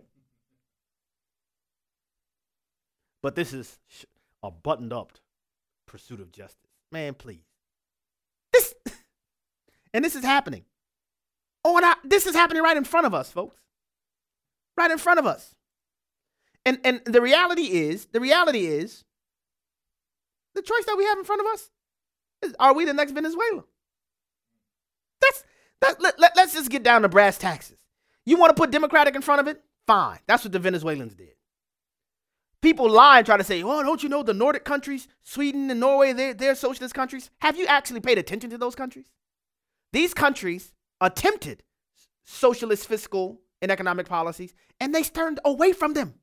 But this is a buttoned up pursuit of justice. Man, please. This, and this is happening. Oh, and I, this is happening right in front of us, folks. Right in front of us. And and the reality is, the reality is, the choice that we have in front of us, are we the next Venezuela? That's that. Let, let, let's just get down to brass taxes. You want to put Democratic in front of it? Fine. That's what the Venezuelans did. People lie and try to say, oh, don't you know the Nordic countries, Sweden and Norway, they're, they're socialist countries? Have you actually paid attention to those countries? These countries attempted socialist fiscal and economic policies, and they turned away from them.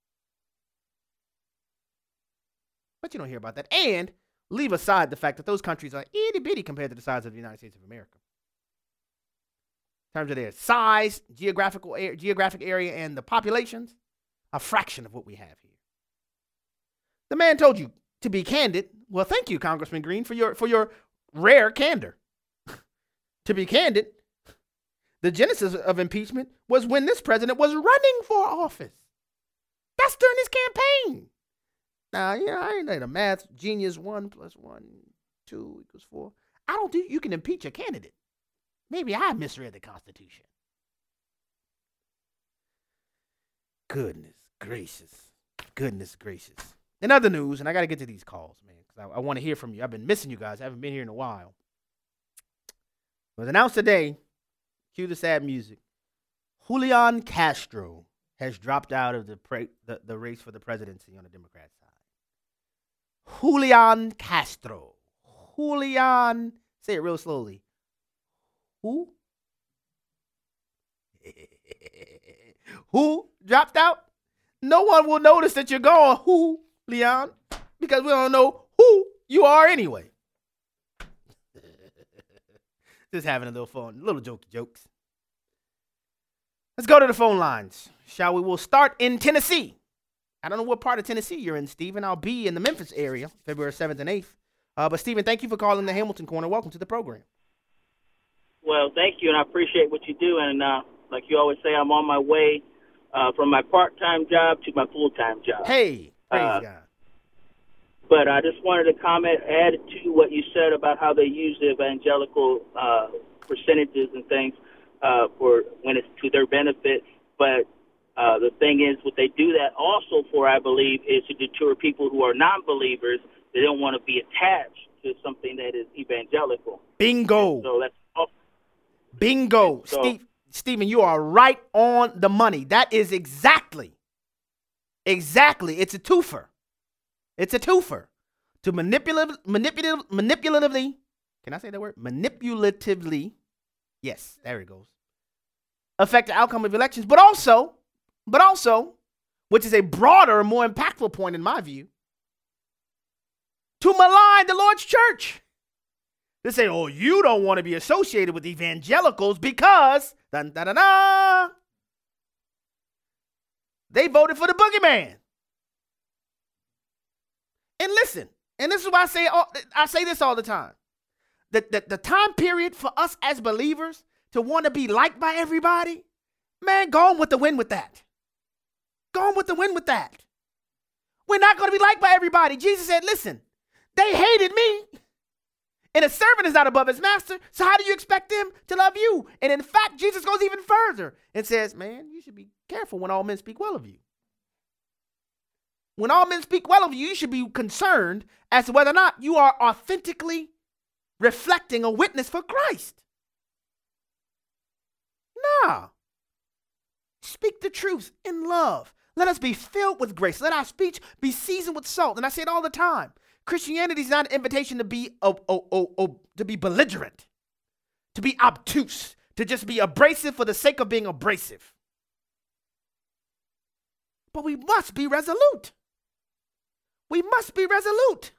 But you don't hear about that. And leave aside the fact that those countries are itty bitty compared to the size of the United States of America. In terms of their size, geographical air, geographic area, and the populations, a fraction of what we have here. The man told you to be candid. Well, thank you, Congressman Green, for your for your rare candor. To be candid, the genesis of impeachment was when this president was running for office. That's during his campaign. Now, you know, I ain't a math genius. One plus one, two equals four. I don't think you can impeach a candidate. Maybe I misread the Constitution. Goodness gracious. Goodness gracious. In other news, and I got to get to these calls, man, because I, I want to hear from you. I've been missing you guys. I haven't been here in a while. It was announced today, cue the sad music, Julian Castro has dropped out of the, pre- the, the race for the presidency on the Democrat side. Julian Castro. Julian, say it real slowly. Who? Who dropped out? No one will notice that you're gone, who, Leon, because we don't know who you are anyway. Just having a little fun, little jokey jokes. Let's go to the phone lines, shall we? We'll start in Tennessee. I don't know what part of Tennessee you're in, Stephen. I'll be in the Memphis area, February seventh and eighth. Uh, but, Stephen, thank you for calling the Hamilton Corner. Welcome to the program. Well, thank you, and I appreciate what you do. And uh, like you always say, I'm on my way uh, from my part-time job to my full-time job. Hey, praise uh, God. But I just wanted to comment, add to what you said about how they use the evangelical uh, percentages and things uh, for when it's to their benefit. But uh, the thing is, what they do that also for, I believe, is to deter people who are non-believers. They don't want to be attached to something that is evangelical. Bingo. So that's all. Bingo. So, Steve, Stephen, you are right on the money. That is exactly, exactly. It's a twofer. It's a twofer. To manipulative, manipulative, manipulatively, can I say that word? Manipulatively, yes, there it goes. Affect the outcome of elections, but also, but also, which is a broader, more impactful point in my view, to malign the Lord's church. They say, oh, you don't want to be associated with evangelicals because, dun, dun, dun, dun, they voted for the boogeyman. And listen, and this is why I say all, I say this all the time. The, the, the time period for us as believers to want to be liked by everybody, man, go on with the wind with that. Go on with the wind with that. We're not going to be liked by everybody. Jesus said, listen, they hated me. And a servant is not above his master. So how do you expect them to love you? And in fact, Jesus goes even further and says, man, you should be careful when all men speak well of you. When all men speak well of you, you should be concerned as to whether or not you are authentically reflecting a witness for Christ. Nah. Speak the truth in love. Let us be filled with grace. Let our speech be seasoned with salt. And I say it all the time. Christianity is not an invitation to be oh, oh, oh, oh, to be belligerent, to be obtuse, to just be abrasive for the sake of being abrasive. But we must be resolute. We must be resolute.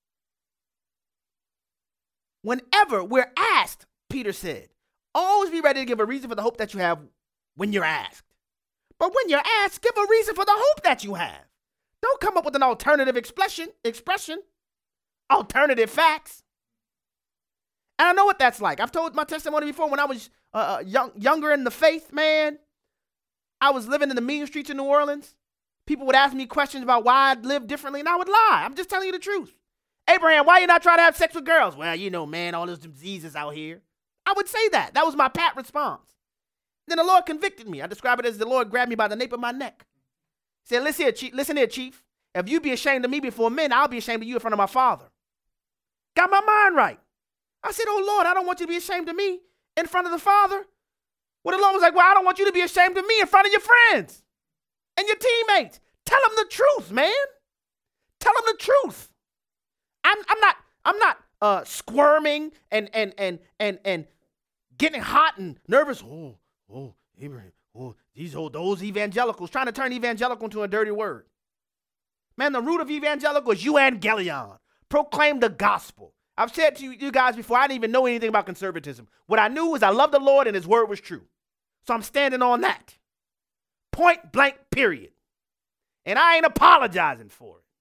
Whenever we're asked, Peter said, always be ready to give a reason for the hope that you have when you're asked. But when you're asked, give a reason for the hope that you have. Don't come up with an alternative expression, expression, alternative facts. And I know what that's like. I've told my testimony before when I was uh, young, younger in the faith, man. I was living in the mean streets of New Orleans. People would ask me questions about why I'd live differently, and I would lie. I'm just telling you the truth. Abraham, why you not trying to have sex with girls? Well, you know, man, all those diseases out here. I would say that. That was my pat response. Then the Lord convicted me. I describe it as the Lord grabbed me by the nape of my neck. He said, listen here, chief. Listen here, chief. If you be ashamed of me before men, I'll be ashamed of you in front of my Father. Got my mind right. I said, oh, Lord, I don't want you to be ashamed of me in front of the Father. Well, the Lord was like, well, I don't want you to be ashamed of me in front of your friends and your teammates. Tell them the truth, man. Tell them the truth. I'm, I'm not, I'm not uh, squirming and and and and and getting hot and nervous. Oh, oh, Abraham. Oh, these old those evangelicals trying to turn evangelical into a dirty word. Man, the root of evangelical is euangelion. Proclaim the gospel. I've said to you, you guys before, I didn't even know anything about conservatism. What I knew was I loved the Lord and his word was true. So I'm standing on that. Point blank, period. And I ain't apologizing for it.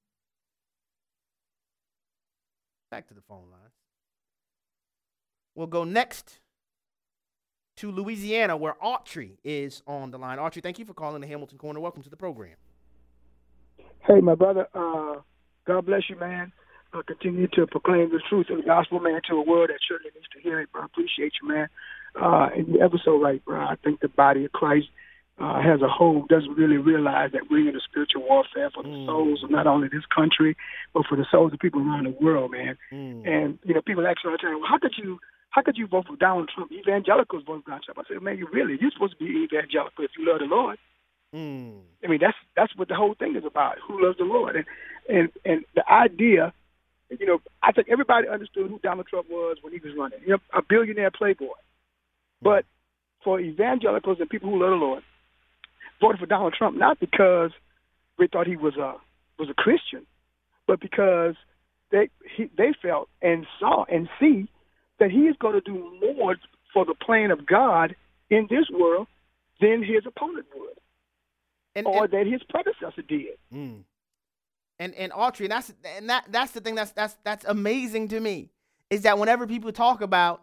Back to the phone line. We'll go next to Louisiana, where Autry is on the line. Autry, thank you for calling the Hamilton Corner. Welcome to the program. Hey, my brother. Uh, God bless you, man. Uh, continue to proclaim the truth of the gospel, man, to a world that certainly needs to hear it, bro. I appreciate you, man. Uh, and you're ever so right, bro. I think the body of Christ uh, as a whole doesn't really realize that we're in a spiritual warfare for the mm. souls of not only this country, but for the souls of people around the world, man. Mm. And, you know, people ask me all the time, well, how could you how could you vote for Donald Trump? Evangelicals vote for Donald Trump. I said, man, you really, you're supposed to be evangelical if you love the Lord. Mm. I mean, that's that's what the whole thing is about, who loves the Lord. And, and, and the idea, you know, I think everybody understood who Donald Trump was when he was running. You know, a billionaire playboy. But for evangelicals and people who love the Lord, voted for Donald Trump not because they thought he was a was a Christian, but because they he, they felt and saw and see that he is going to do more for the plan of God in this world than his opponent would, and, or and, that his predecessor did. Mm. And and Autry, and that's and that that's the thing that's that's that's amazing to me, is that whenever people talk about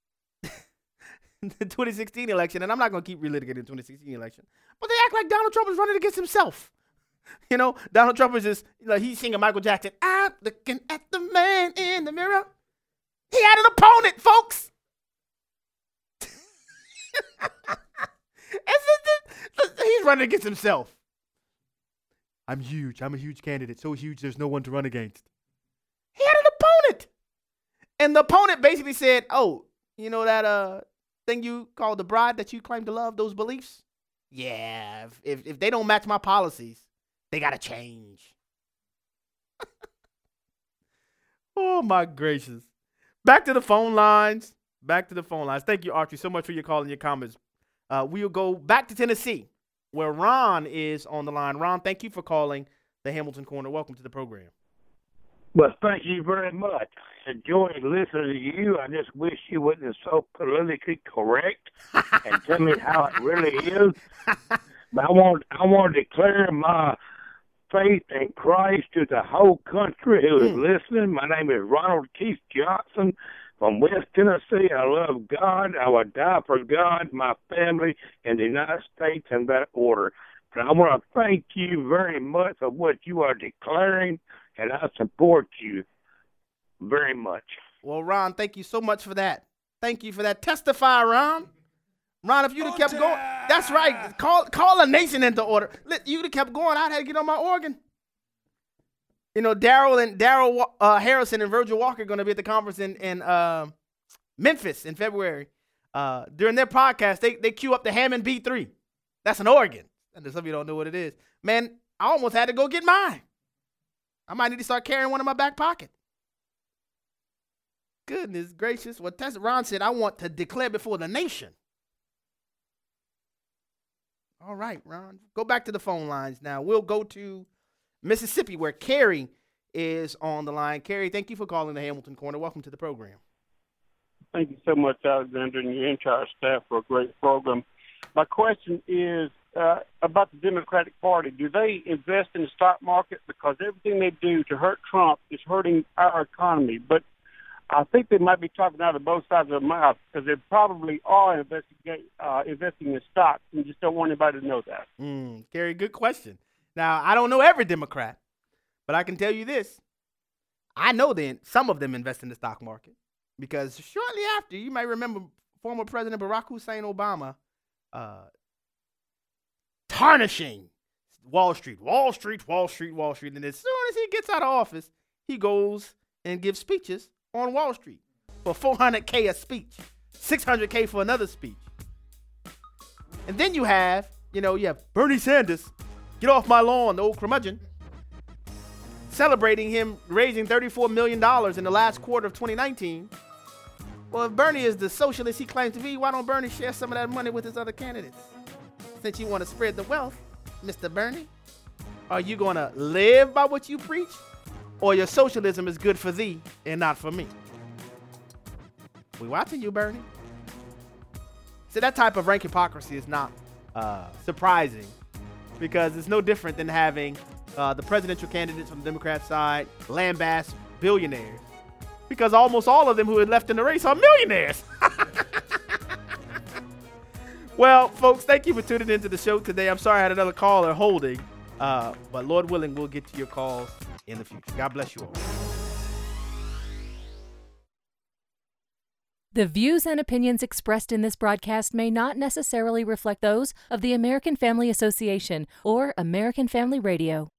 the twenty sixteen election, and I'm not going to keep relitigating the twenty sixteen election, but they act like Donald Trump is running against himself. You know, Donald Trump is just, you know, he's singing Michael Jackson, I'm looking at the man in the mirror. He had an opponent, folks. He's running against himself. I'm huge. I'm a huge candidate. So huge, there's no one to run against. He had an opponent. And the opponent basically said, oh, you know that uh thing you call the bride that you claim to love, those beliefs? Yeah, if, if, if they don't match my policies, they got to change. Oh, my gracious. Back to the phone lines. Back to the phone lines. Thank you, Autry, so much for your call and your comments. Uh, we'll go back to Tennessee, where Ron is on the line. Ron, thank you for calling the Hamilton Corner. Welcome to the program. Well, thank you very much. I enjoyed listening to you. I just wish you wasn't so politically correct and tell me how it really is. But I want, I want to declare my faith in Christ to the whole country who is mm. listening. My name is Ronald Keith Johnson from West Tennessee. I love God. I would die for God, my family, and the United States in that order. But I want to thank you very much for what you are declaring, and I support you very much. Well, Ron, thank you so much for that. Thank you for that. Testify, Ron. Ron, if you'd have kept going, that's right. Call call a nation into order. You'd have kept going, I'd have to get on my organ. You know, Daryl and Daryl uh, Harrison and Virgil Walker are going to be at the conference in in uh, Memphis in February. Uh, during their podcast, they they cue up the Hammond B three. That's an organ. And some of you don't know what it is. Man, I almost had to go get mine. I might need to start carrying one in my back pocket. Goodness gracious. Well, Tess, Ron said, I want to declare before the nation. All right, Ron. Go back to the phone lines now. We'll go to Mississippi, where Carrie is on the line. Carrie, thank you for calling the Hamilton Corner. Welcome to the program. Thank you so much, Alexander, and your entire staff for a great program. My question is uh, about the Democratic Party. Do they invest in the stock market? Because everything they do to hurt Trump is hurting our economy. But I think they might be talking out of both sides of their mouth, because they probably are investing, uh, investing in stocks and just don't want anybody to know that. Mm, Gary, good question. Now, I don't know every Democrat, but I can tell you this. I know then some of them invest in the stock market, because shortly after, you may remember former President Barack Hussein Obama uh, tarnishing Wall Street, Wall Street, Wall Street, Wall Street. And as soon as he gets out of office, he goes and gives speeches on Wall Street for four hundred K a speech, six hundred K for another speech. And then you have, you know, you have Bernie Sanders, get off my lawn, the old curmudgeon, celebrating him raising thirty-four million dollars in the last quarter of twenty nineteen. Well, if Bernie is the socialist he claims to be, why don't Bernie share some of that money with his other candidates? Since you want to spread the wealth, Mister Bernie, are you going to live by what you preach? Or your socialism is good for thee and not for me? We watching you, Bernie. So that type of rank hypocrisy is not uh, surprising, because it's no different than having uh, the presidential candidates on the Democrat side lambast billionaires, because almost all of them who had left in the race are millionaires. Well, folks, thank you for tuning into the show today. I'm sorry I had another caller holding, uh, but Lord willing, we'll get to your calls in the future. God bless you all. The views and opinions expressed in this broadcast may not necessarily reflect those of the American Family Association or American Family Radio.